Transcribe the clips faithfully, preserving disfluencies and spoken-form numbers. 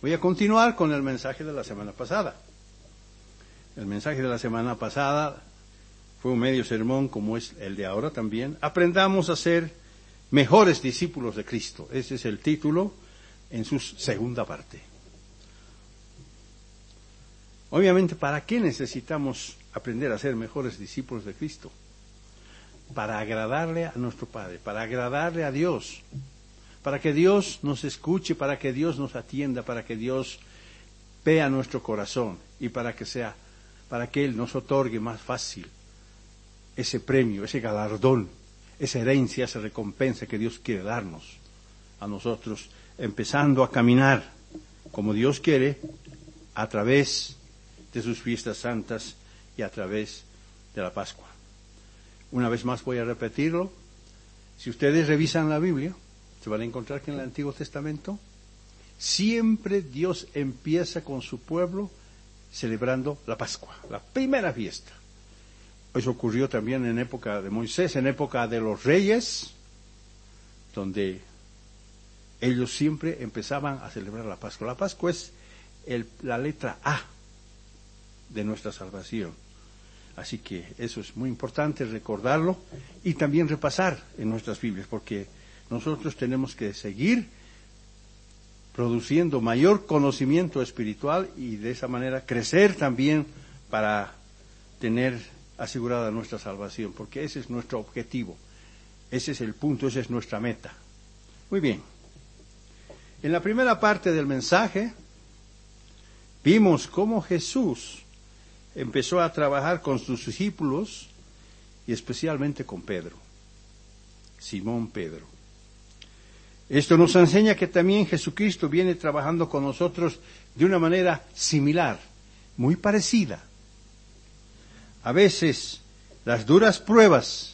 Voy a continuar con el mensaje de la semana pasada. El mensaje de la semana pasada fue un medio sermón como es el de ahora también. Aprendamos a ser mejores discípulos de Cristo. Ese es el título en su segunda parte. Obviamente, ¿para qué necesitamos aprender a ser mejores discípulos de Cristo? Para agradarle a nuestro Padre, para agradarle a Dios, para que Dios nos escuche, para que Dios nos atienda, para que Dios vea nuestro corazón y para que sea, para que Él nos otorgue más fácil ese premio, ese galardón, esa herencia, esa recompensa que Dios quiere darnos a nosotros, empezando a caminar como Dios quiere a través de sus fiestas santas y a través de la Pascua. Una vez más voy a repetirlo. Si ustedes revisan la Biblia, se van a encontrar que en el Antiguo Testamento siempre Dios empieza con su pueblo celebrando la Pascua, la primera fiesta. Eso ocurrió también en época de Moisés, en época de los reyes, donde ellos siempre empezaban a celebrar la Pascua. La Pascua es el, la letra A de nuestra salvación. Así que eso es muy importante recordarlo y también repasar en nuestras Biblias, porque nosotros tenemos que seguir produciendo mayor conocimiento espiritual y de esa manera crecer también para tener asegurada nuestra salvación, porque ese es nuestro objetivo, ese es el punto, esa es nuestra meta. Muy bien. En la primera parte del mensaje vimos cómo Jesús empezó a trabajar con sus discípulos y especialmente con Pedro, Simón Pedro. Esto nos enseña que también Jesucristo viene trabajando con nosotros de una manera similar, muy parecida. A veces las duras pruebas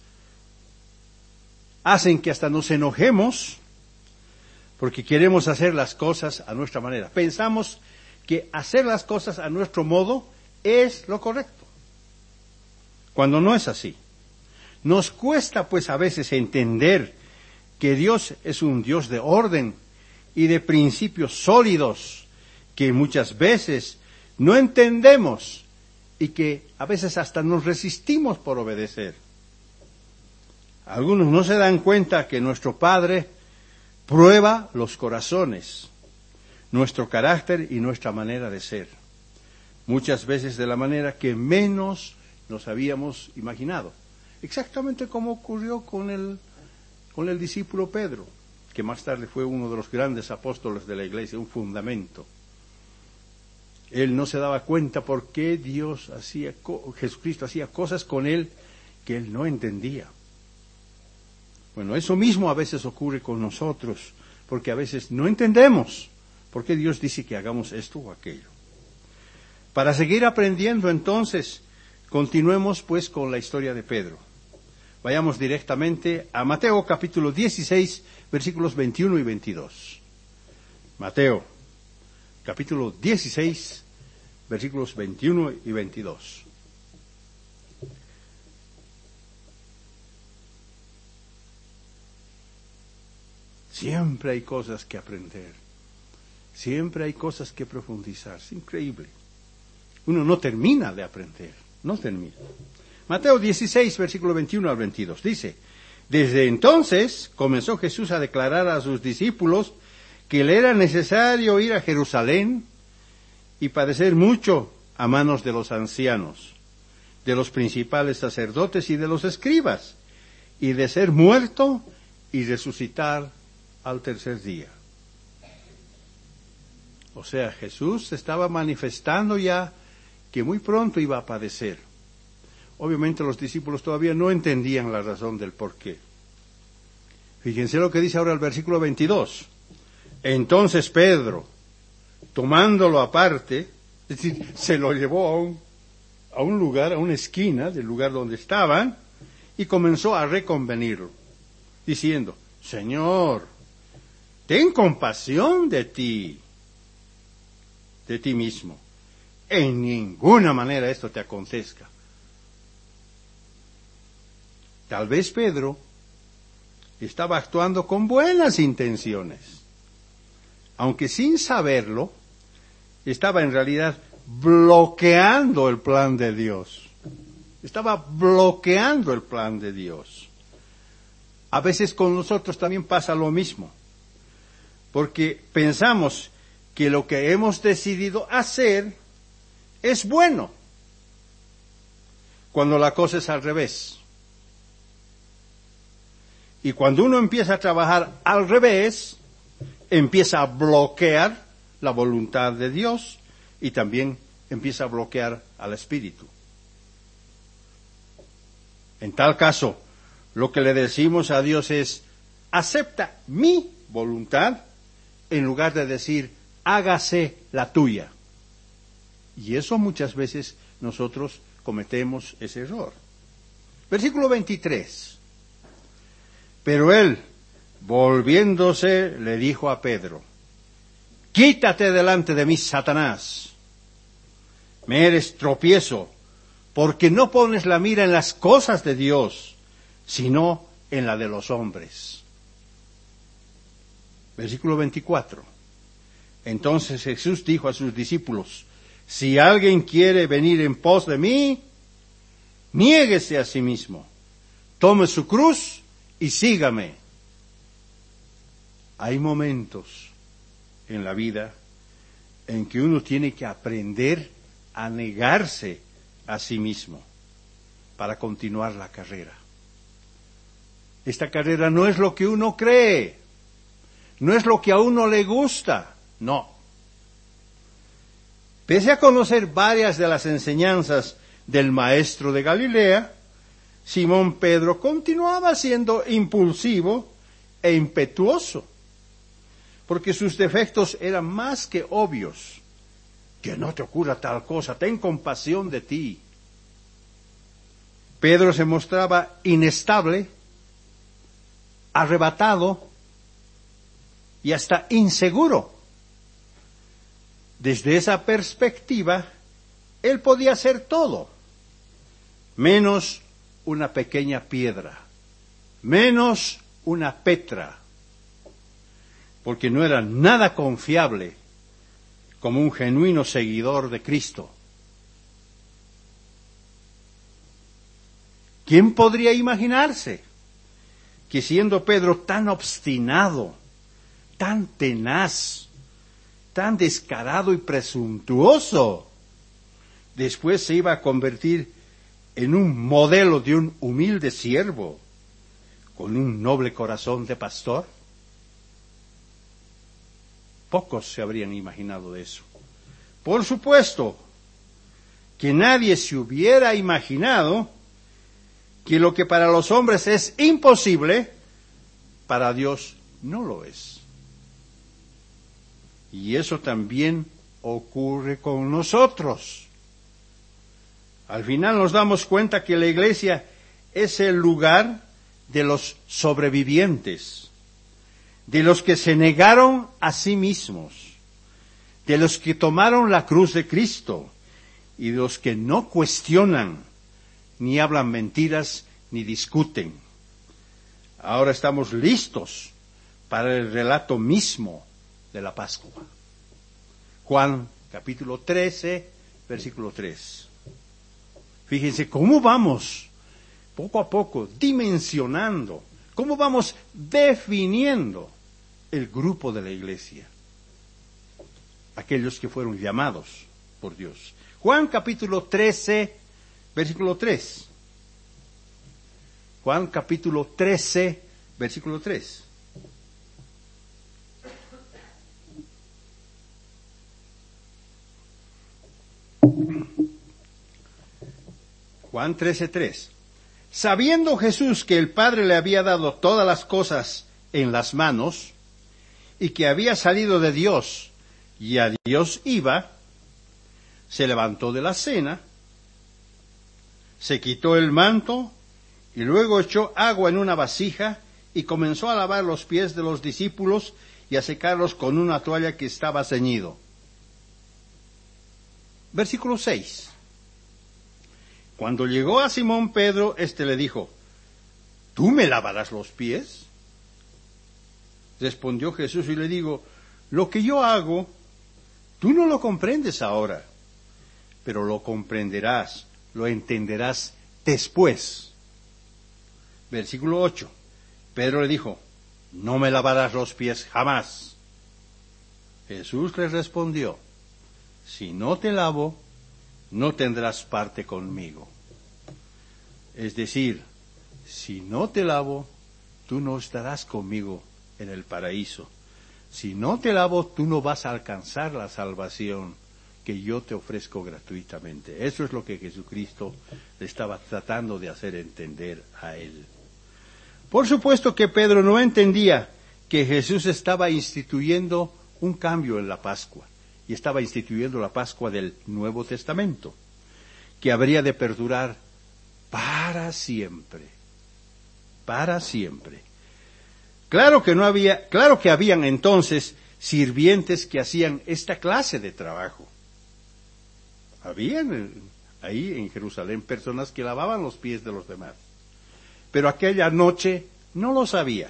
hacen que hasta nos enojemos porque queremos hacer las cosas a nuestra manera. Pensamos que hacer las cosas a nuestro modo es lo correcto, cuando no es así. Nos cuesta pues a veces entender que Dios es un Dios de orden y de principios sólidos que muchas veces no entendemos y que a veces hasta nos resistimos por obedecer. Algunos no se dan cuenta que nuestro Padre prueba los corazones, nuestro carácter y nuestra manera de ser. Muchas veces de la manera que menos nos habíamos imaginado. Exactamente como ocurrió con el, con el discípulo Pedro, que más tarde fue uno de los grandes apóstoles de la iglesia, un fundamento. Él no se daba cuenta por qué Dios hacía, Jesucristo hacía cosas con él que él no entendía. Bueno, eso mismo a veces ocurre con nosotros, porque a veces no entendemos por qué Dios dice que hagamos esto o aquello. Para seguir aprendiendo entonces, continuemos pues con la historia de Pedro. Vayamos directamente a Mateo capítulo dieciséis, versículos veintiuno y veintidós. Mateo capítulo dieciséis, versículos veintiuno y veintidós. Siempre hay cosas que aprender. Siempre hay cosas que profundizar. Es increíble. Uno no termina de aprender, no termina. Mateo dieciséis, versículo veintiuno al veintidós, dice: Desde entonces comenzó Jesús a declarar a sus discípulos que le era necesario ir a Jerusalén y padecer mucho a manos de los ancianos, de los principales sacerdotes y de los escribas, y de ser muerto y resucitar al tercer día. O sea, Jesús estaba manifestando ya que muy pronto iba a padecer. Obviamente los discípulos todavía no entendían la razón del por qué. Fíjense lo que dice ahora el versículo veintidós. Entonces Pedro, tomándolo aparte, es decir, se lo llevó a un, a un lugar, a una esquina del lugar donde estaban, y comenzó a reconvenirlo, diciendo: Señor, ten compasión de ti, de ti mismo. En ninguna manera esto te acontezca. Tal vez Pedro estaba actuando con buenas intenciones, aunque sin saberlo, estaba en realidad bloqueando el plan de Dios. Estaba bloqueando el plan de Dios. A veces con nosotros también pasa lo mismo, porque pensamos que lo que hemos decidido hacer es bueno, cuando la cosa es al revés. Y cuando uno empieza a trabajar al revés, empieza a bloquear la voluntad de Dios y también empieza a bloquear al Espíritu. En tal caso, lo que le decimos a Dios es, acepta mi voluntad, en lugar de decir, hágase la tuya. Y eso muchas veces nosotros cometemos ese error. Versículo veintitrés. Pero él, volviéndose, le dijo a Pedro, quítate delante de mí, Satanás. Me eres tropiezo, porque no pones la mira en las cosas de Dios, sino en la de los hombres. Versículo veinticuatro. Entonces Jesús dijo a sus discípulos, si alguien quiere venir en pos de mí, niéguese a sí mismo, tome su cruz y sígame. Hay momentos en la vida en que uno tiene que aprender a negarse a sí mismo para continuar la carrera. Esta carrera no es lo que uno cree, no es lo que a uno le gusta, no. Pese a conocer varias de las enseñanzas del maestro de Galilea, Simón Pedro continuaba siendo impulsivo e impetuoso, porque sus defectos eran más que obvios. Que no te ocurra tal cosa, ten compasión de ti. Pedro se mostraba inestable, arrebatado y hasta inseguro. Desde esa perspectiva, él podía hacer todo, menos una pequeña piedra, menos una Petra, porque no era nada confiable como un genuino seguidor de Cristo. ¿Quién podría imaginarse que siendo Pedro tan obstinado, tan tenaz, tan descarado y presuntuoso, después se iba a convertir en un modelo de un humilde siervo con un noble corazón de pastor? Pocos se habrían imaginado eso. Por supuesto que nadie se hubiera imaginado que lo que para los hombres es imposible, para Dios no lo es. Y eso también ocurre con nosotros. Al final nos damos cuenta que la iglesia es el lugar de los sobrevivientes, de los que se negaron a sí mismos, de los que tomaron la cruz de Cristo y de los que no cuestionan, ni hablan mentiras, ni discuten. Ahora estamos listos para el relato mismo de la Pascua. Juan capítulo trece, versículo tres. Fíjense cómo vamos, poco a poco, dimensionando, cómo vamos definiendo el grupo de la iglesia, aquellos que fueron llamados por Dios. Juan capítulo trece, versículo tres. Juan capítulo trece, versículo tres. Juan trece, tres. Sabiendo Jesús que el Padre le había dado todas las cosas en las manos, y que había salido de Dios, y a Dios iba, se levantó de la cena, se quitó el manto, y luego echó agua en una vasija, y comenzó a lavar los pies de los discípulos, y a secarlos con una toalla que estaba ceñido. Versículo seis. Cuando llegó a Simón Pedro, éste le dijo, ¿tú me lavarás los pies? Respondió Jesús y le digo, lo que yo hago, tú no lo comprendes ahora, pero lo comprenderás, lo entenderás después. Versículo ocho. Pedro le dijo, no me lavarás los pies jamás. Jesús le respondió, si no te lavo, no tendrás parte conmigo. Es decir, si no te lavo, tú no estarás conmigo en el paraíso. Si no te lavo, tú no vas a alcanzar la salvación que yo te ofrezco gratuitamente. Eso es lo que Jesucristo le estaba tratando de hacer entender a él. Por supuesto que Pedro no entendía que Jesús estaba instituyendo un cambio en la Pascua, y estaba instituyendo la Pascua del Nuevo Testamento, que habría de perdurar para siempre, para siempre. Claro que no había, claro que habían entonces sirvientes que hacían esta clase de trabajo. Habían ahí en Jerusalén personas que lavaban los pies de los demás. Pero aquella noche no lo sabía.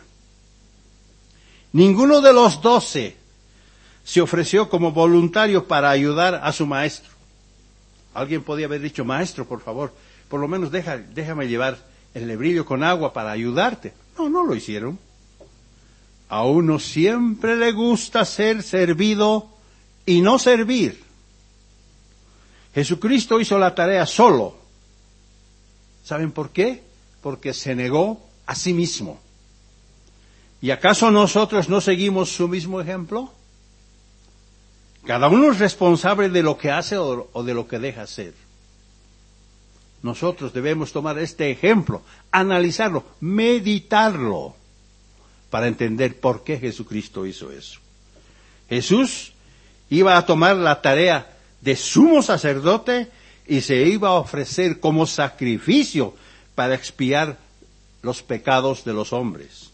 Ninguno de los doce se ofreció como voluntario para ayudar a su maestro. Alguien podía haber dicho, maestro, por favor, por lo menos deja, déjame llevar el lebrillo con agua para ayudarte. No, no lo hicieron. A uno siempre le gusta ser servido y no servir. Jesucristo hizo la tarea solo. ¿Saben por qué? Porque se negó a sí mismo. ¿Y acaso nosotros no seguimos su mismo ejemplo? Cada uno es responsable de lo que hace o, o de lo que deja hacer. Nosotros debemos tomar este ejemplo, analizarlo, meditarlo, para entender por qué Jesucristo hizo eso. Jesús iba a tomar la tarea de sumo sacerdote y se iba a ofrecer como sacrificio para expiar los pecados de los hombres.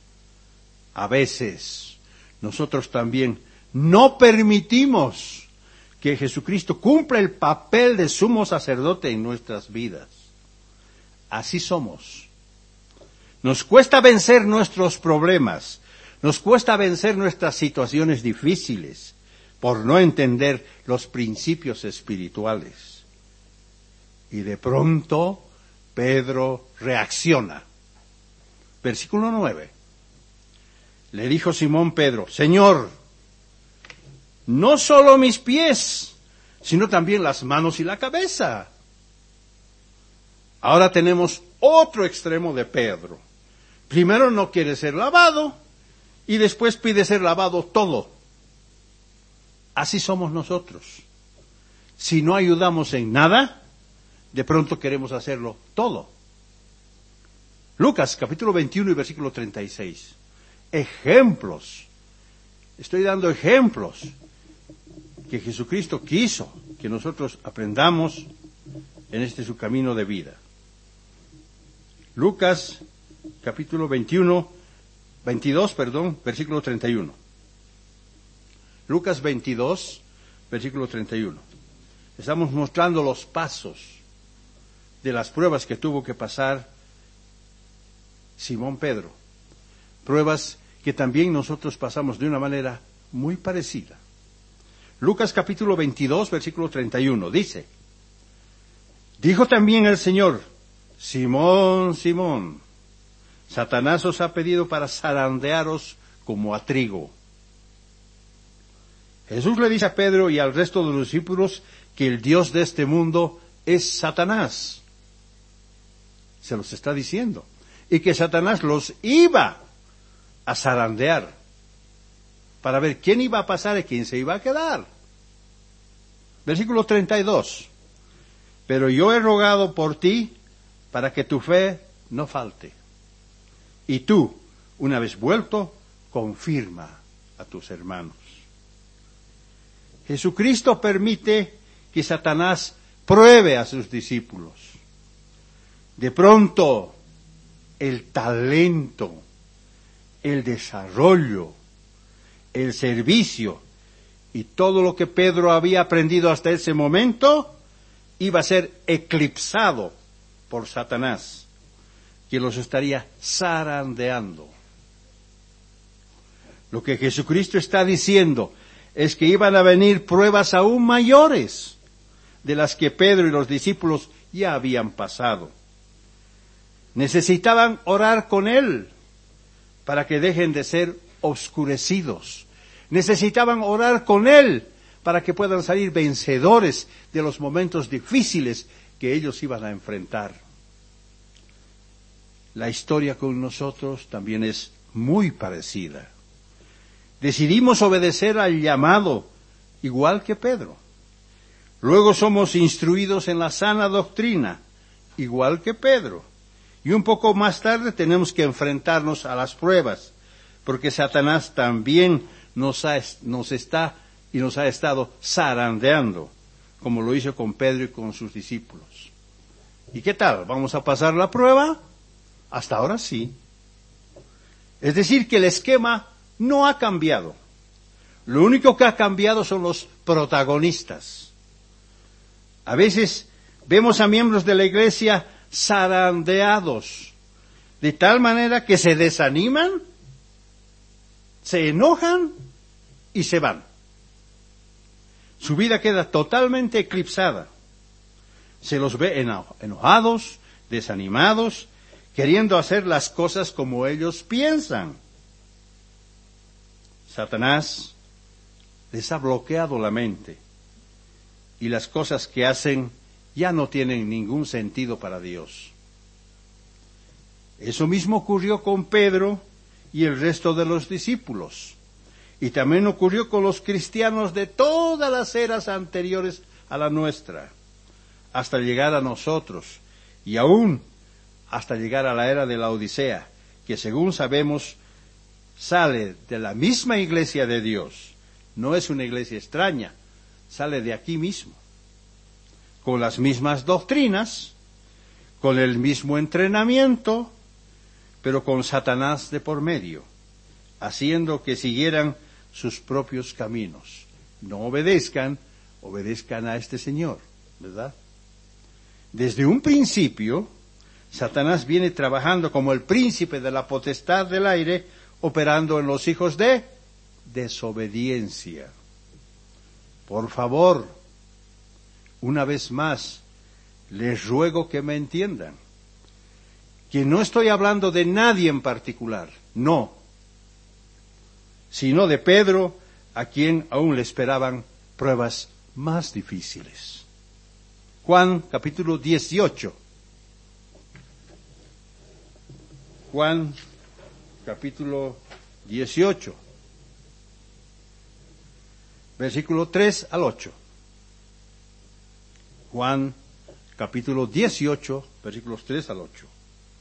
A veces nosotros también no permitimos que Jesucristo cumpla el papel de sumo sacerdote en nuestras vidas. Así somos. Nos cuesta vencer nuestros problemas, nos cuesta vencer nuestras situaciones difíciles por no entender los principios espirituales. Y de pronto Pedro reacciona. Versículo nueve. Le dijo Simón Pedro, Señor, no solo mis pies, sino también las manos y la cabeza. Ahora tenemos otro extremo de Pedro. Primero no quiere ser lavado y después pide ser lavado todo. Así somos nosotros. Si no ayudamos en nada, de pronto queremos hacerlo todo. Lucas capítulo veintiuno y versículo treinta y seis. Ejemplos. Estoy dando ejemplos que Jesucristo quiso que nosotros aprendamos en este su camino de vida. Lucas capítulo veintiuno, veintidós, perdón, versículo treinta y uno. Lucas veintidós, versículo treinta y uno. Estamos mostrando los pasos de las pruebas que tuvo que pasar Simón Pedro. Pruebas que también nosotros pasamos de una manera muy parecida. Lucas capítulo veintidós, versículo treinta y uno, dice, dijo también el Señor, Simón, Simón, Satanás os ha pedido para zarandearos como a trigo. Jesús le dice a Pedro y al resto de los discípulos que el Dios de este mundo es Satanás. Se los está diciendo. Y que Satanás los iba a zarandear para ver quién iba a pasar y quién se iba a quedar. Versículo treinta y dos. Pero yo he rogado por ti para que tu fe no falte. Y tú, una vez vuelto, confirma a tus hermanos. Jesucristo permite que Satanás pruebe a sus discípulos. De pronto, el talento, el desarrollo, el servicio y todo lo que Pedro había aprendido hasta ese momento iba a ser eclipsado por Satanás, que los estaría zarandeando. Lo que Jesucristo está diciendo es que iban a venir pruebas aún mayores de las que Pedro y los discípulos ya habían pasado. Necesitaban orar con Él para que dejen de ser oscurecidos. Necesitaban orar con Él para que puedan salir vencedores de los momentos difíciles que ellos iban a enfrentar. La historia con nosotros también es muy parecida. Decidimos obedecer al llamado, igual que Pedro. Luego somos instruidos en la sana doctrina, igual que Pedro. Y un poco más tarde tenemos que enfrentarnos a las pruebas, porque Satanás también nos, ha, nos está y nos ha estado zarandeando, como lo hizo con Pedro y con sus discípulos. ¿Y qué tal? ¿Vamos a pasar la prueba? Hasta ahora sí. Es decir, que el esquema no ha cambiado. Lo único que ha cambiado son los protagonistas. A veces vemos a miembros de la iglesia zarandeados, de tal manera que se desaniman, se enojan y se van. Su vida queda totalmente eclipsada. Se los ve enojados, desanimados, queriendo hacer las cosas como ellos piensan. Satanás les ha bloqueado la mente y las cosas que hacen ya no tienen ningún sentido para Dios. Eso mismo ocurrió con Pedro y el resto de los discípulos. Y también ocurrió con los cristianos de todas las eras anteriores a la nuestra, hasta llegar a nosotros, y aún hasta llegar a la era de la Odisea, que según sabemos sale de la misma iglesia de Dios. No es una iglesia extraña, sale de aquí mismo, con las mismas doctrinas, con el mismo entrenamiento, pero con Satanás de por medio, haciendo que siguieran sus propios caminos. No obedezcan, obedezcan a este Señor, ¿verdad? Desde un principio, Satanás viene trabajando como el príncipe de la potestad del aire, operando en los hijos de desobediencia. Por favor, una vez más, les ruego que me entiendan, que no estoy hablando de nadie en particular, no, sino de Pedro, a quien aún le esperaban pruebas más difíciles. Juan capítulo dieciocho. Juan capítulo dieciocho, versículo tres al ocho. Juan capítulo dieciocho, versículos tres al ocho.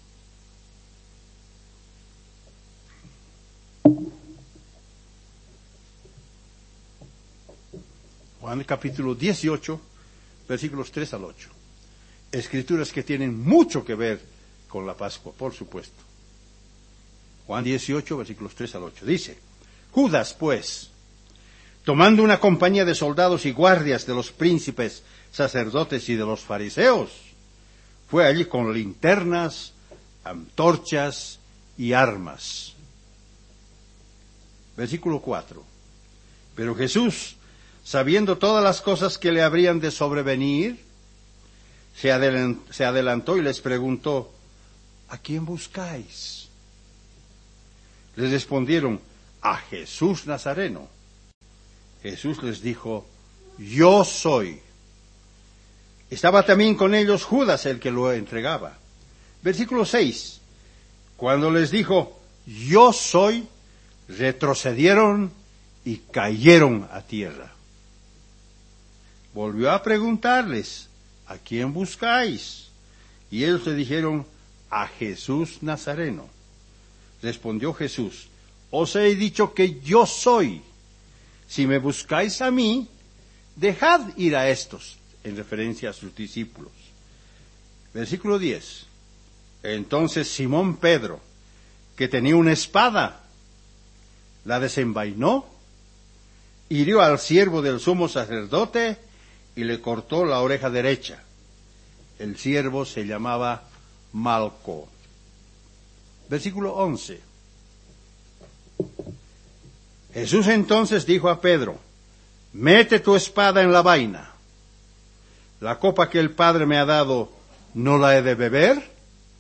Juan capítulo dieciocho, versículos tres al ocho. Escrituras que tienen mucho que ver con la Pascua, por supuesto. Juan dieciocho, versículos tres al ocho. Dice: Judas, pues, tomando una compañía de soldados y guardias de los príncipes, sacerdotes y de los fariseos, fue allí con linternas, antorchas y armas. Versículo cuatro. Pero Jesús, sabiendo todas las cosas que le habrían de sobrevenir, se adelantó y les preguntó: ¿a quién buscáis? Les respondieron: a Jesús Nazareno. Jesús les dijo: yo soy. Estaba también con ellos Judas, el que lo entregaba. Versículo seis. Cuando les dijo: yo soy, retrocedieron y cayeron a tierra. Volvió a preguntarles: ¿a quién buscáis? Y ellos le dijeron: a Jesús Nazareno. Respondió Jesús: os he dicho que yo soy. Si me buscáis a mí, dejad ir a estos, en referencia a sus discípulos. Versículo diez. Entonces Simón Pedro, que tenía una espada, la desenvainó, hirió al siervo del sumo sacerdote y le cortó la oreja derecha. El siervo se llamaba Malco. Versículo once. Jesús entonces dijo a Pedro, mete tu espada en la vaina. La copa que el Padre me ha dado, ¿no la he de beber?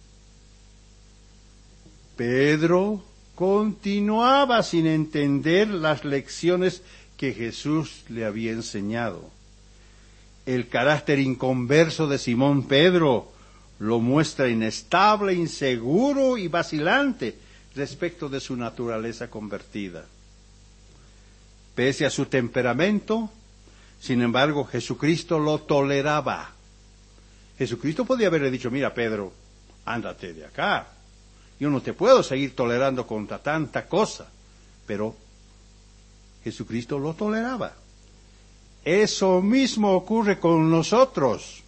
Pedro continuaba sin entender las lecciones que Jesús le había enseñado. El carácter inconverso de Simón Pedro lo muestra inestable, inseguro y vacilante respecto de su naturaleza convertida. Pese a su temperamento, sin embargo, Jesucristo lo toleraba. Jesucristo podía haberle dicho, mira Pedro, ándate de acá. Yo no te puedo seguir tolerando contra tanta cosa. Pero Jesucristo lo toleraba. Eso mismo ocurre con nosotros.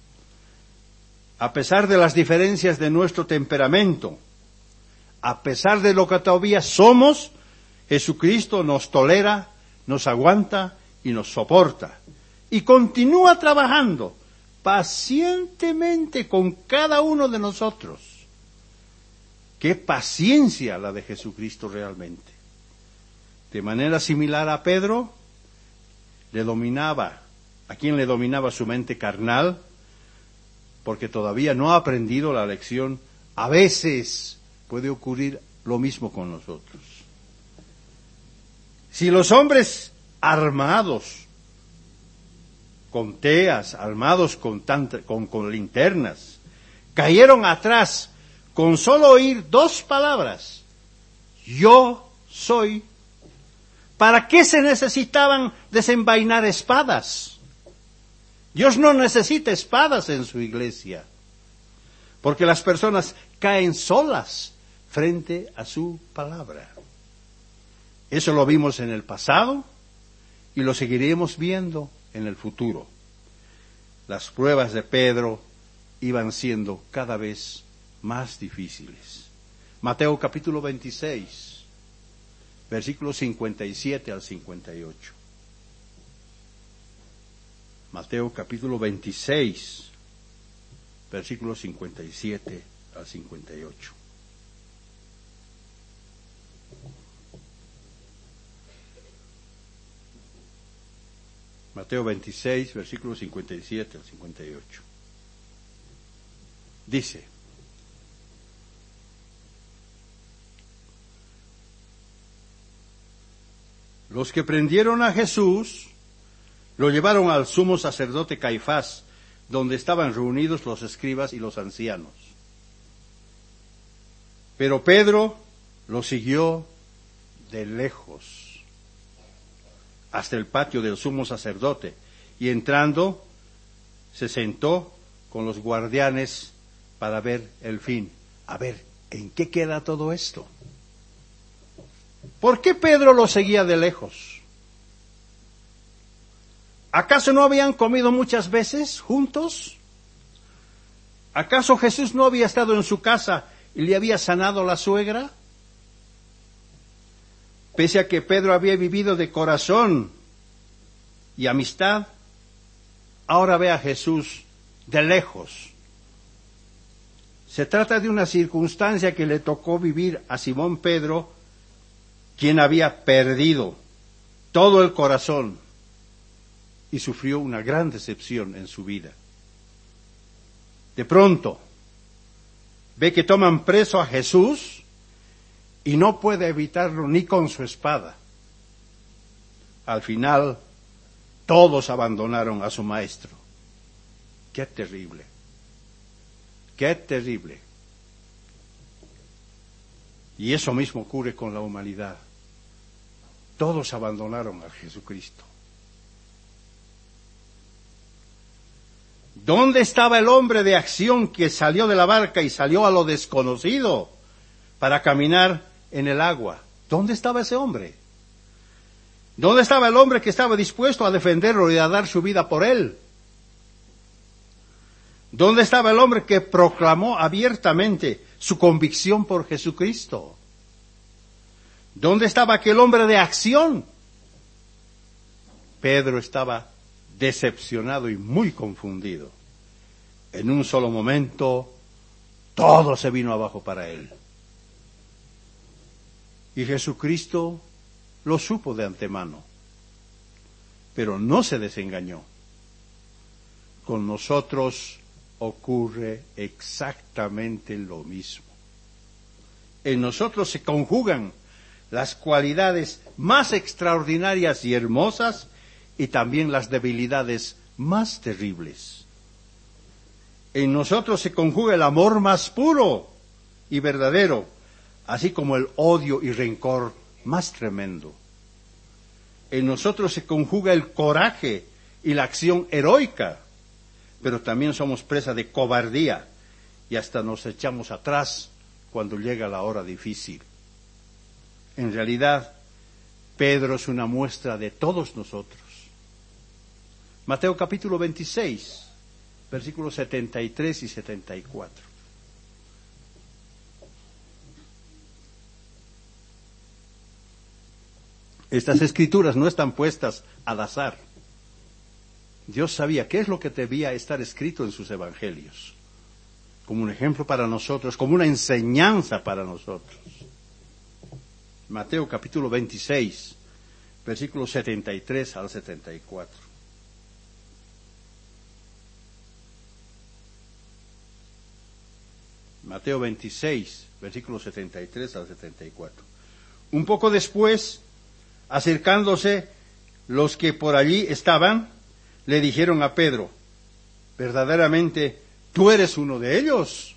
A pesar de las diferencias de nuestro temperamento, a pesar de lo que todavía somos, Jesucristo nos tolera, nos aguanta y nos soporta. Y continúa trabajando pacientemente con cada uno de nosotros. ¡Qué paciencia la de Jesucristo realmente! De manera similar a Pedro, le dominaba, ¿a quién le dominaba su mente carnal? Porque todavía no ha aprendido la lección. A veces puede ocurrir lo mismo con nosotros. Si los hombres armados, con teas, armados con, tanta, con, con linternas, cayeron atrás con solo oír dos palabras, yo soy, ¿para qué se necesitaban desenvainar espadas? Dios no necesita espadas en su iglesia, porque las personas caen solas frente a su palabra. Eso lo vimos en el pasado y lo seguiremos viendo en el futuro. Las pruebas de Pedro iban siendo cada vez más difíciles. Mateo capítulo veintiséis, versículos cincuenta y siete al cincuenta y ocho. Mateo capítulo veintiséis, versículos cincuenta y siete al cincuenta y ocho. Mateo veintiséis, versículos cincuenta y siete al cincuenta y ocho. Dice, los que prendieron a Jesús lo llevaron al sumo sacerdote Caifás, donde estaban reunidos los escribas y los ancianos. Pero Pedro lo siguió de lejos hasta el patio del sumo sacerdote, y entrando se sentó con los guardianes para ver el fin. A ver, ¿en qué queda todo esto? ¿Por qué Pedro lo seguía de lejos? ¿Acaso no habían comido muchas veces juntos? ¿Acaso Jesús no había estado en su casa y le había sanado la suegra? Pese a que Pedro había vivido de corazón y amistad, ahora ve a Jesús de lejos. Se trata de una circunstancia que le tocó vivir a Simón Pedro, quien había perdido todo el corazón y sufrió una gran decepción en su vida. De pronto, ve que toman preso a Jesús y no puede evitarlo ni con su espada. Al final, todos abandonaron a su maestro. ¡Qué terrible! ¡Qué terrible! Y eso mismo ocurre con la humanidad. Todos abandonaron a Jesucristo. ¿Dónde estaba el hombre de acción que salió de la barca y salió a lo desconocido para caminar en el agua? ¿Dónde estaba ese hombre? ¿Dónde estaba el hombre que estaba dispuesto a defenderlo y a dar su vida por él? ¿Dónde estaba el hombre que proclamó abiertamente su convicción por Jesucristo? ¿Dónde estaba aquel hombre de acción? Pedro estaba decepcionado y muy confundido. En un solo momento, todo se vino abajo para él. Y Jesucristo lo supo de antemano, pero no se desengañó. Con nosotros ocurre exactamente lo mismo. En nosotros se conjugan las cualidades más extraordinarias y hermosas y también las debilidades más terribles. En nosotros se conjuga el amor más puro y verdadero, así como el odio y rencor más tremendo. En nosotros se conjuga el coraje y la acción heroica, pero también somos presa de cobardía y hasta nos echamos atrás cuando llega la hora difícil. En realidad, Pedro es una muestra de todos nosotros. Mateo capítulo veintiséis, versículos setenta y tres y setenta y cuatro. Estas escrituras no están puestas al azar. Dios sabía qué es lo que debía estar escrito en sus evangelios, como un ejemplo para nosotros, como una enseñanza para nosotros. Mateo capítulo veintiséis, versículos setenta y tres al setenta y cuatro. Mateo veintiséis, versículos setenta y tres al setenta y cuatro. Un poco después, acercándose los que por allí estaban, le dijeron a Pedro: verdaderamente tú eres uno de ellos,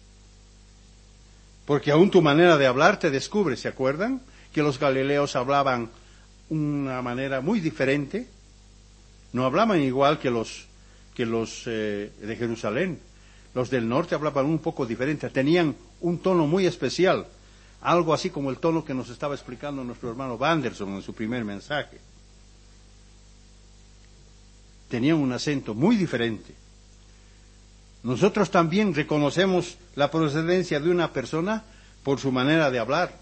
porque aún tu manera de hablar te descubre. ¿Se acuerdan que los galileos hablaban una manera muy diferente? No hablaban igual que los que los eh, de Jerusalén. Los del norte hablaban un poco diferente, tenían un tono muy especial, algo así como el tono que nos estaba explicando nuestro hermano Wanderson en su primer mensaje. Tenían un acento muy diferente. Nosotros también reconocemos la procedencia de una persona por su manera de hablar.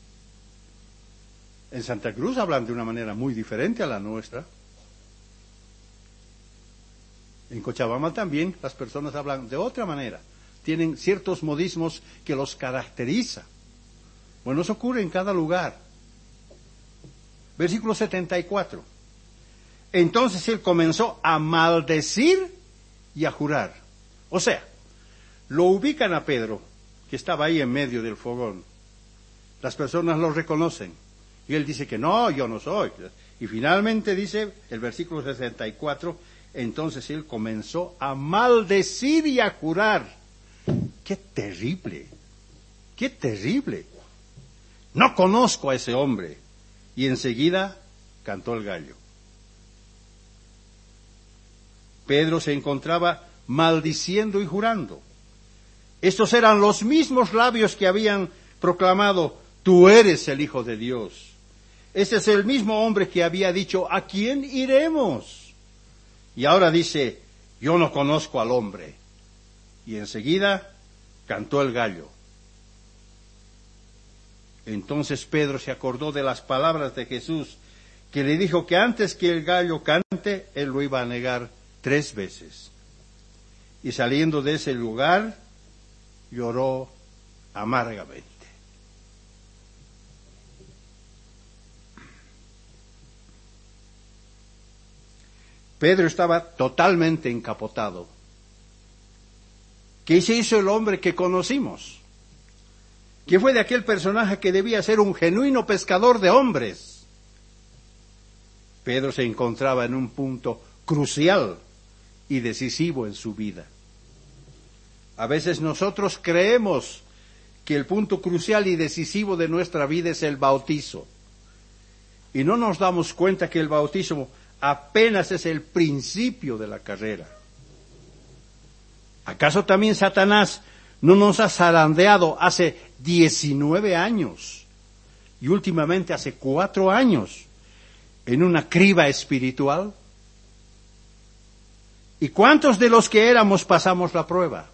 En Santa Cruz hablan de una manera muy diferente a la nuestra. En Cochabamba también las personas hablan de otra manera. Tienen ciertos modismos que los caracteriza. Bueno, eso ocurre en cada lugar. Versículo setenta y cuatro. Entonces él comenzó a maldecir y a jurar. O sea, lo ubican a Pedro, que estaba ahí en medio del fogón. Las personas lo reconocen. Y él dice que no, yo no soy. Y finalmente dice el versículo sesenta y cuatro, entonces él comenzó a maldecir y a jurar. ¡Qué terrible! ¡Qué terrible! No conozco a ese hombre. Y enseguida cantó el gallo. Pedro se encontraba maldiciendo y jurando. Estos eran los mismos labios que habían proclamado: tú eres el Hijo de Dios. Este es el mismo hombre que había dicho: ¿a quién iremos? Y ahora dice: yo no conozco al hombre. Y enseguida cantó el gallo. Entonces Pedro se acordó de las palabras de Jesús, que le dijo que antes que el gallo cante, él lo iba a negar tres veces. Y saliendo de ese lugar, lloró amargamente. Pedro estaba totalmente encapotado. ¿Qué se hizo el hombre que conocimos? ¿Qué fue de aquel personaje que debía ser un genuino pescador de hombres? Pedro se encontraba en un punto crucial y decisivo en su vida. A veces nosotros creemos que el punto crucial y decisivo de nuestra vida es el bautizo. Y no nos damos cuenta que el bautismo apenas es el principio de la carrera. ¿Acaso también Satanás no nos ha zarandeado hace diecinueve años y últimamente hace cuatro años en una criba espiritual? ¿Y cuántos de los que éramos pasamos la prueba?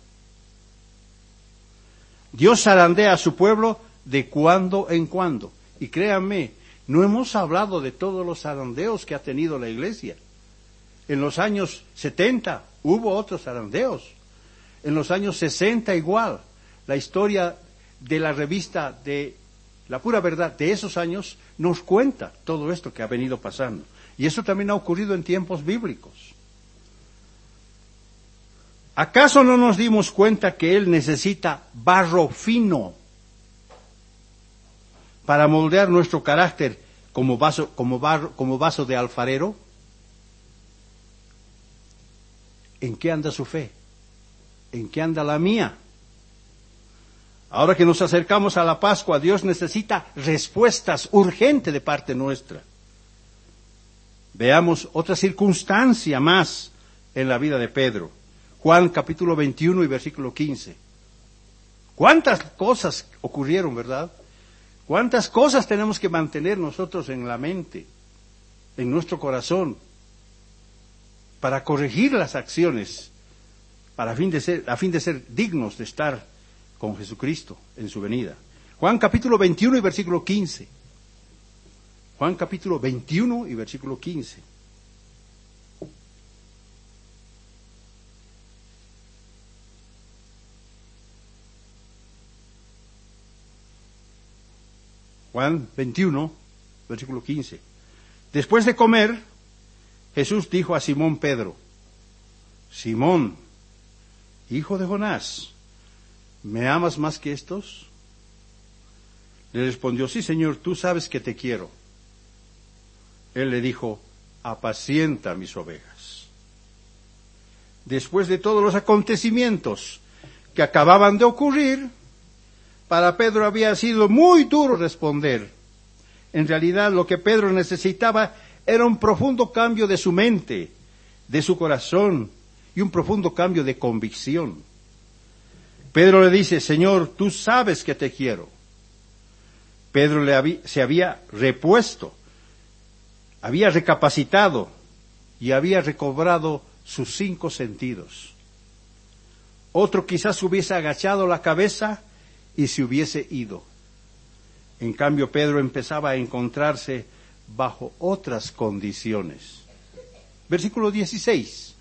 Dios zarandea a su pueblo de cuando en cuando. Y créanme, no hemos hablado de todos los zarandeos que ha tenido la iglesia. En los años setenta hubo otros zarandeos. En los años sesenta igual. La historia de la revista de la pura verdad de esos años nos cuenta todo esto que ha venido pasando. Y eso también ha ocurrido en tiempos bíblicos. ¿Acaso no nos dimos cuenta que Él necesita barro fino para moldear nuestro carácter como vaso, como barro, como vaso de alfarero? ¿En qué anda su fe? ¿En qué anda la mía? Ahora que nos acercamos a la Pascua, Dios necesita respuestas urgentes de parte nuestra. Veamos otra circunstancia más en la vida de Pedro. Juan capítulo veintiuno y versículo quince. ¿Cuántas cosas ocurrieron, verdad? ¿Cuántas cosas tenemos que mantener nosotros en la mente, en nuestro corazón, para corregir las acciones, para a fin de ser, a fin de ser dignos de estar con Jesucristo en su venida? Juan capítulo veintiuno y versículo quince. Juan capítulo veintiuno y versículo quince. Juan veintiuno, versículo quince. Después de comer, Jesús dijo a Simón Pedro: Simón, hijo de Jonás, ¿me amas más que estos? Le respondió: sí, Señor, tú sabes que te quiero. Él le dijo: apacienta mis ovejas. Después de todos los acontecimientos que acababan de ocurrir, para Pedro había sido muy duro responder. En realidad, lo que Pedro necesitaba era un profundo cambio de su mente, de su corazón, y un profundo cambio de convicción. Pedro le dice: Señor, tú sabes que te quiero. Pedro le había, se había repuesto, había recapacitado y había recobrado sus cinco sentidos. Otro quizás hubiese agachado la cabeza y se hubiese ido. En cambio, Pedro empezaba a encontrarse bajo otras condiciones. Versículo dieciséis.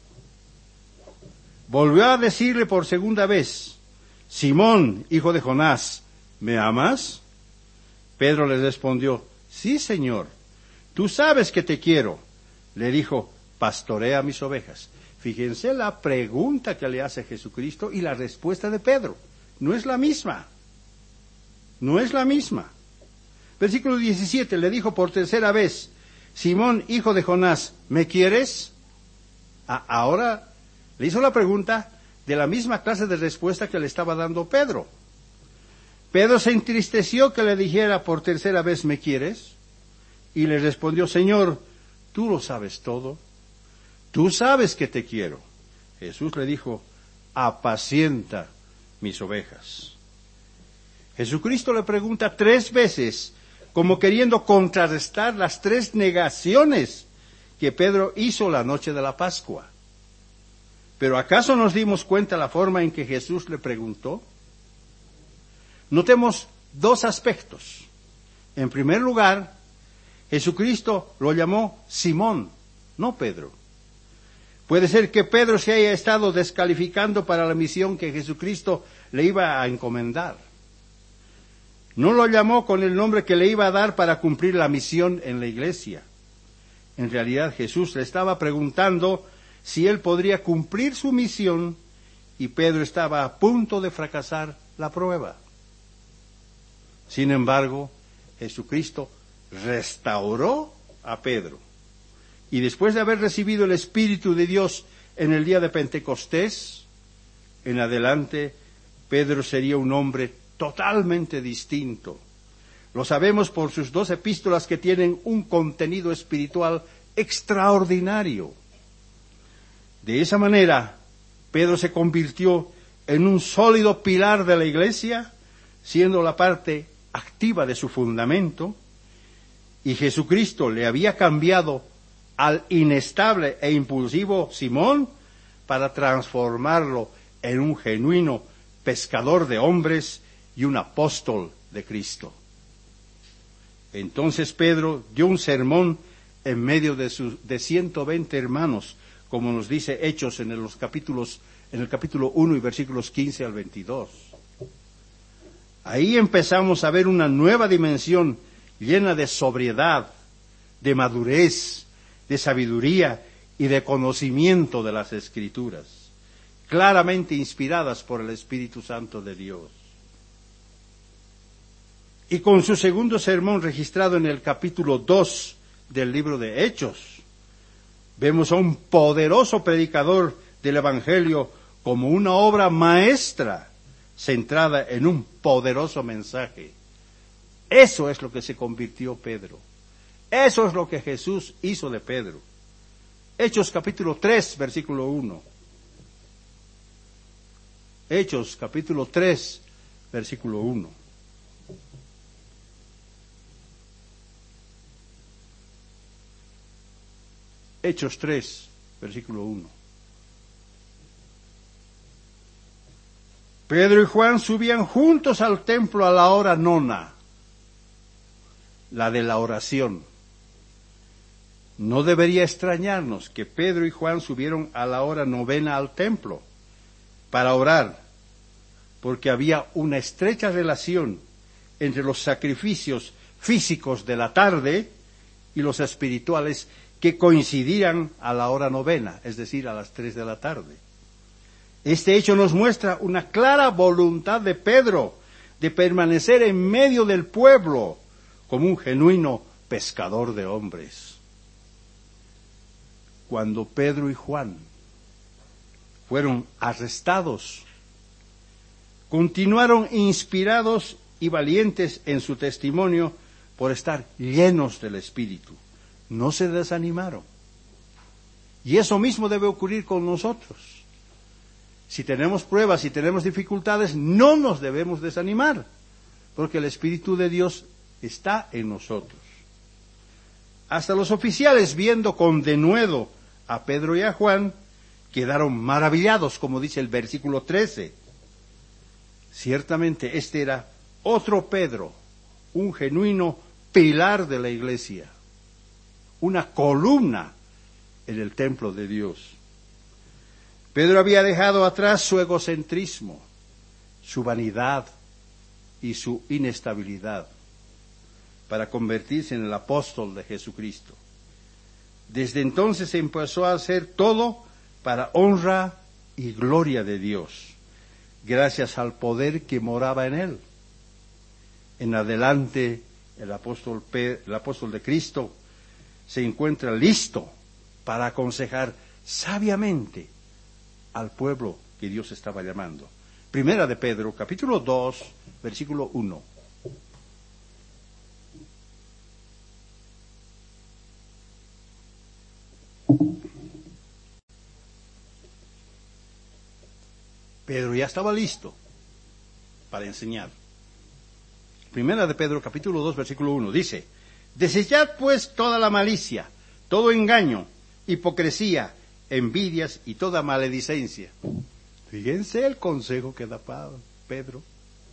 Volvió a decirle por segunda vez: Simón, hijo de Jonás, ¿me amas? Pedro le respondió: sí, Señor, tú sabes que te quiero. Le dijo: pastorea mis ovejas. Fíjense la pregunta que le hace Jesucristo y la respuesta de Pedro. No es la misma. No es la misma. Versículo diecisiete, le dijo por tercera vez: Simón, hijo de Jonás, ¿me quieres? A- ahora le hizo la pregunta de la misma clase de respuesta que le estaba dando Pedro. Pedro se entristeció que le dijera por tercera vez: ¿me quieres? Y le respondió: Señor, tú lo sabes todo. Tú sabes que te quiero. Jesús le dijo: apacienta mis ovejas. Jesucristo le pregunta tres veces, como queriendo contrarrestar las tres negaciones que Pedro hizo la noche de la Pascua. Pero ¿acaso nos dimos cuenta la forma en que Jesús le preguntó? Notemos dos aspectos. En primer lugar, Jesucristo lo llamó Simón, no Pedro. Puede ser que Pedro se haya estado descalificando para la misión que Jesucristo le iba a encomendar. No lo llamó con el nombre que le iba a dar para cumplir la misión en la iglesia. En realidad, Jesús le estaba preguntando si él podría cumplir su misión, y Pedro estaba a punto de fracasar la prueba. Sin embargo, Jesucristo restauró a Pedro. Y después de haber recibido el Espíritu de Dios en el día de Pentecostés, en adelante, Pedro sería un hombre totalmente distinto. Lo sabemos por sus dos epístolas que tienen un contenido espiritual extraordinario. De esa manera, Pedro se convirtió en un sólido pilar de la iglesia, siendo la parte activa de su fundamento, y Jesucristo le había cambiado al inestable e impulsivo Simón para transformarlo en un genuino pescador de hombres y un apóstol de Cristo. Entonces Pedro dio un sermón en medio de sus de ciento veinte hermanos, como nos dice Hechos en los capítulos en el capítulo uno y versículos quince al veintidós. Ahí empezamos a ver una nueva dimensión llena de sobriedad, de madurez, de sabiduría y de conocimiento de las Escrituras, claramente inspiradas por el Espíritu Santo de Dios. Y con su segundo sermón registrado en el capítulo dos del libro de Hechos, vemos a un poderoso predicador del Evangelio como una obra maestra centrada en un poderoso mensaje. Eso es lo que se convirtió Pedro. Eso es lo que Jesús hizo de Pedro. Hechos capítulo tres, versículo uno. Hechos capítulo tres, versículo uno. Hechos tres, versículo uno. Pedro y Juan subían juntos al templo a la hora nona, la de la oración. No debería extrañarnos que Pedro y Juan subieron a la hora novena al templo para orar, porque había una estrecha relación entre los sacrificios físicos de la tarde y los espirituales que coincidían a la hora novena, es decir, a las tres de la tarde. Este hecho nos muestra una clara voluntad de Pedro de permanecer en medio del pueblo como un genuino pescador de hombres. Cuando Pedro y Juan fueron arrestados, continuaron inspirados y valientes en su testimonio por estar llenos del Espíritu. No se desanimaron. Y eso mismo debe ocurrir con nosotros. Si tenemos pruebas, si tenemos dificultades, no nos debemos desanimar, porque el Espíritu de Dios está en nosotros. Hasta los oficiales, viendo con denuedo a Pedro y a Juan, quedaron maravillados, como dice el versículo trece. Ciertamente este era otro Pedro, un genuino pilar de la iglesia, una columna en el templo de Dios. Pedro había dejado atrás su egocentrismo, su vanidad y su inestabilidad para convertirse en el apóstol de Jesucristo. Desde entonces empezó a hacer todo para honra y gloria de Dios, gracias al poder que moraba en él. En adelante, el apóstol, Pedro, el apóstol de Cristo se encuentra listo para aconsejar sabiamente al pueblo que Dios estaba llamando. Primera de Pedro, capítulo dos, versículo uno. Pedro ya estaba listo para enseñar. Primera de Pedro, capítulo dos, versículo uno, dice: desechad pues toda la malicia, todo engaño, hipocresía, envidias y toda maledicencia. Fíjense el consejo que da Pedro.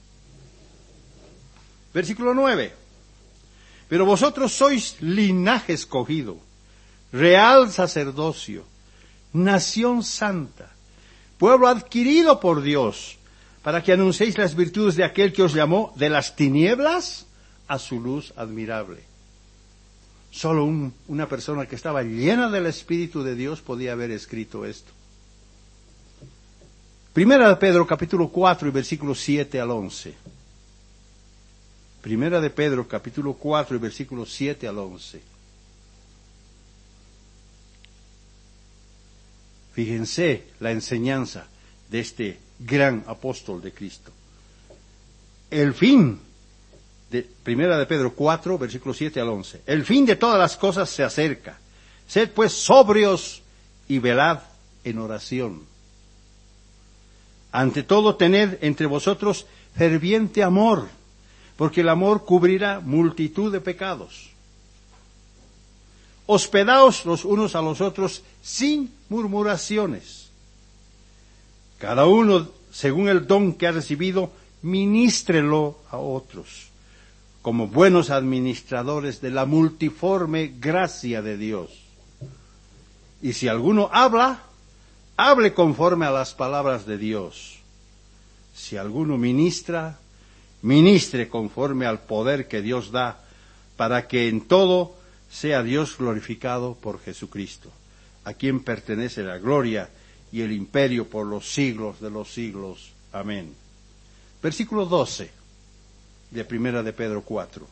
Versículo nueve. Pero vosotros sois linaje escogido, real sacerdocio, nación santa, pueblo adquirido por Dios, para que anunciéis las virtudes de aquel que os llamó de las tinieblas a su luz admirable. Solo un, una persona que estaba llena del Espíritu de Dios podía haber escrito esto. Primera de Pedro, capítulo cuatro, y versículos siete al once. Primera de Pedro, capítulo cuatro, y versículos siete al once. Fíjense la enseñanza de este gran apóstol de Cristo. El fin de Primera de Pedro cuatro, versículos siete al once. El fin de todas las cosas se acerca. Sed pues sobrios y velad en oración. Ante todo, tened entre vosotros ferviente amor, porque el amor cubrirá multitud de pecados. Hospedaos los unos a los otros sin murmuraciones. Cada uno, según el don que ha recibido, ministrelo a otros, como buenos administradores de la multiforme gracia de Dios. Y si alguno habla, hable conforme a las palabras de Dios. Si alguno ministra, ministre conforme al poder que Dios da, para que en todo sea Dios glorificado por Jesucristo, a quien pertenece la gloria y el imperio por los siglos de los siglos. Amén. Versículo doce de Primera de Pedro cuatro.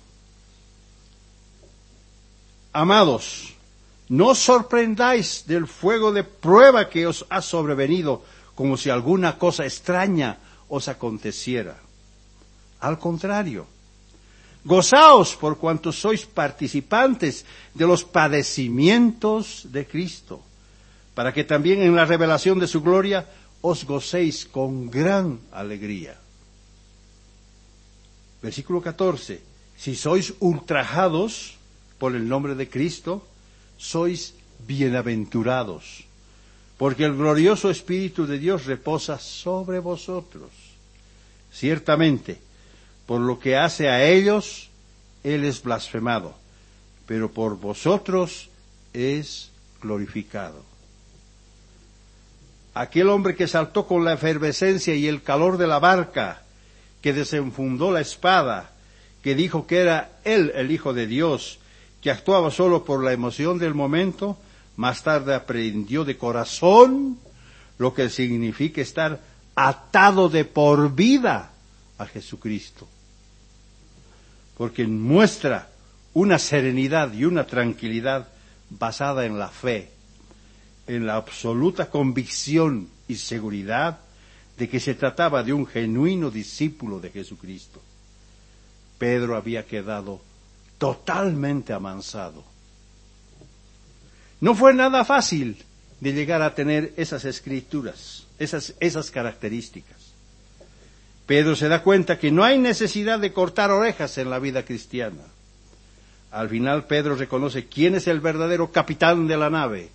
Amados, no os sorprendáis del fuego de prueba que os ha sobrevenido, como si alguna cosa extraña os aconteciera. Al contrario, gozaos por cuanto sois participantes de los padecimientos de Cristo, para que también en la revelación de su gloria os gocéis con gran alegría. Versículo catorce. Si sois ultrajados por el nombre de Cristo, sois bienaventurados, porque el glorioso Espíritu de Dios reposa sobre vosotros. Ciertamente, por lo que hace a ellos, Él es blasfemado, pero por vosotros es glorificado. Aquel hombre que saltó con la efervescencia y el calor de la barca, que desenfundó la espada, que dijo que era Él el Hijo de Dios, que actuaba solo por la emoción del momento, más tarde aprendió de corazón lo que significa estar atado de por vida a Jesucristo. Porque muestra una serenidad y una tranquilidad basada en la fe, en la absoluta convicción y seguridad de que se trataba de un genuino discípulo de Jesucristo. Pedro había quedado totalmente amansado. No fue nada fácil de llegar a tener esas escrituras, esas, esas características. Pedro se da cuenta que no hay necesidad de cortar orejas en la vida cristiana. Al final Pedro reconoce quién es el verdadero capitán de la nave.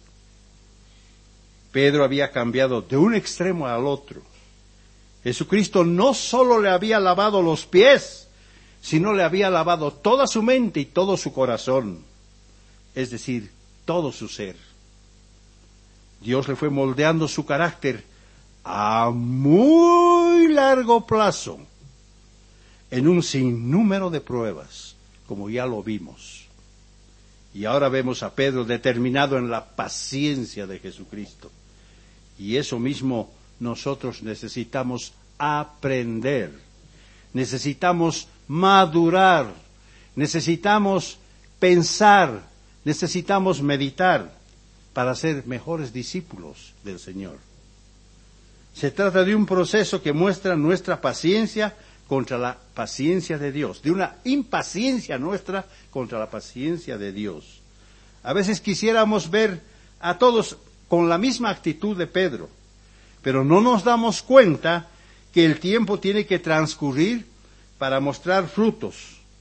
Pedro había cambiado de un extremo al otro. Jesucristo no solo le había lavado los pies, sino le había lavado toda su mente y todo su corazón, es decir, todo su ser. Dios le fue moldeando su carácter a muy largo plazo, en un sinnúmero de pruebas, como ya lo vimos. Y ahora vemos a Pedro determinado en la paciencia de Jesucristo. Y eso mismo nosotros necesitamos aprender, necesitamos madurar, necesitamos pensar, necesitamos meditar para ser mejores discípulos del Señor. Se trata de un proceso que muestra nuestra paciencia contra la paciencia de Dios, de una impaciencia nuestra contra la paciencia de Dios. A veces quisiéramos ver a todos con la misma actitud de Pedro, pero no nos damos cuenta que el tiempo tiene que transcurrir para mostrar frutos.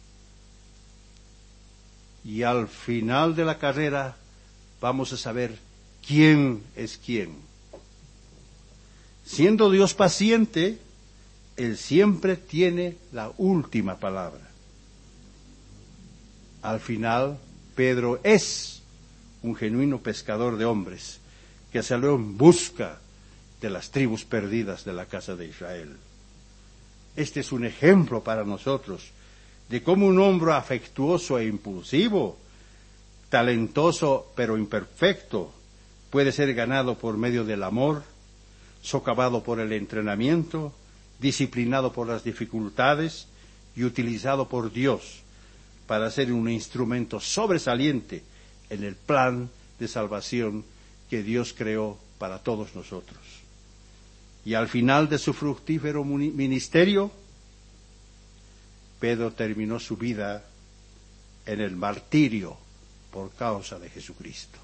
Y al final de la carrera vamos a saber quién es quién. Siendo Dios paciente, Él siempre tiene la última palabra. Al final, Pedro es un genuino pescador de hombres que salió en busca de las tribus perdidas de la casa de Israel. Este es un ejemplo para nosotros de cómo un hombre afectuoso e impulsivo, talentoso pero imperfecto, puede ser ganado por medio del amor, socavado por el entrenamiento, disciplinado por las dificultades y utilizado por Dios para ser un instrumento sobresaliente en el plan de salvación que Dios creó para todos nosotros. Y al final de su fructífero ministerio, Pedro terminó su vida en el martirio por causa de Jesucristo.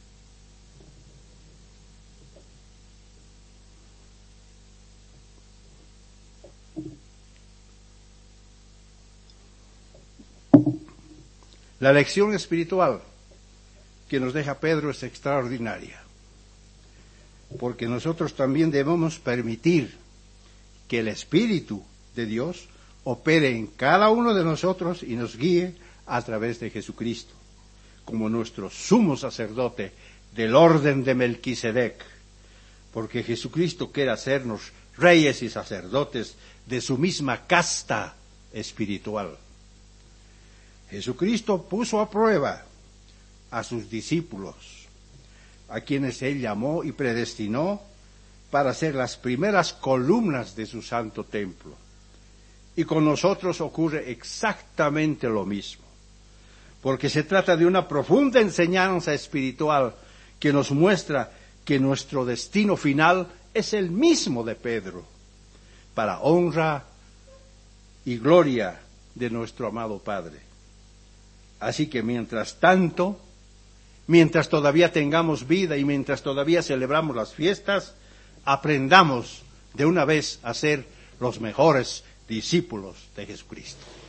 La lección espiritual que nos deja Pedro es extraordinaria, porque nosotros también debemos permitir que el Espíritu de Dios opere en cada uno de nosotros y nos guíe a través de Jesucristo, como nuestro sumo sacerdote del orden de Melquisedec, porque Jesucristo quiere hacernos reyes y sacerdotes de su misma casta espiritual. Jesucristo puso a prueba a sus discípulos, a quienes Él llamó y predestinó para ser las primeras columnas de su santo templo. Y con nosotros ocurre exactamente lo mismo, porque se trata de una profunda enseñanza espiritual que nos muestra que nuestro destino final es el mismo de Pedro, para honra y gloria de nuestro amado Padre. Así que mientras tanto, mientras todavía tengamos vida y mientras todavía celebramos las fiestas, aprendamos de una vez a ser los mejores discípulos de Jesucristo.